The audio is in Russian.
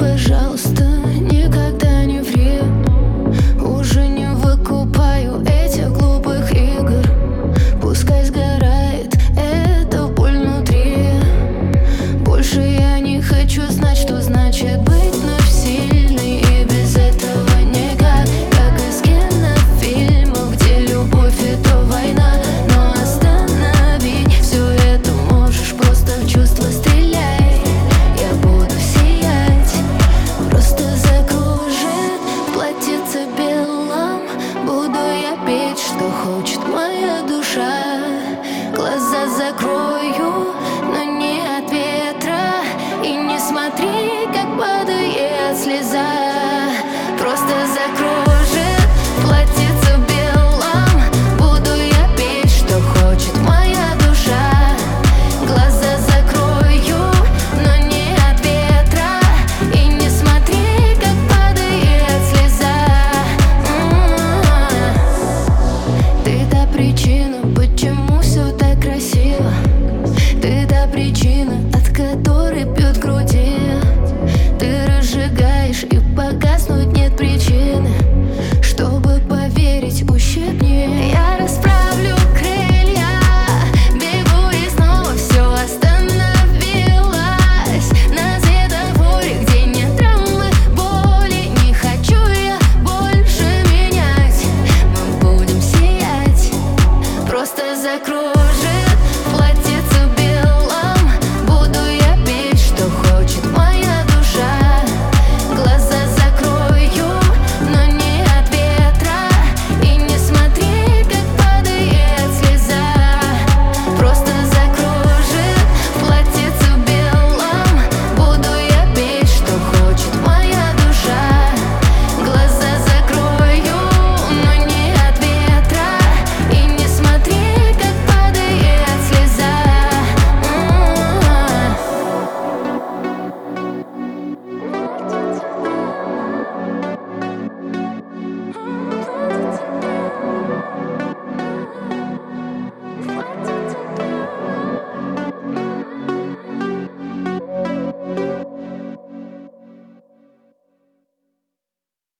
пожалуйста, никогда не ври. Уже не выкупаю этих глупых игр. Пускай сгорает эта боль внутри. Больше я не хочу знать, что значит быть вновь сильной. И без этого никак, как из кинофильмов, где любовь — это война. Но остановить все это можешь, просто в чувства стреляй. Я буду сиять, просто закружит в платьице белом. Буду я петь, что хочет моя душа. Глаза закрою, но не от ветра. И не смотри, как падает слеза. Просто закружит в платьице белом. Буду я петь, что хочет моя душа. Глаза закрою, но не от ветра. И не смотри, как падает слеза. Ты та причина, почему все так красиво. Ты та причина, от которой пьет кровь.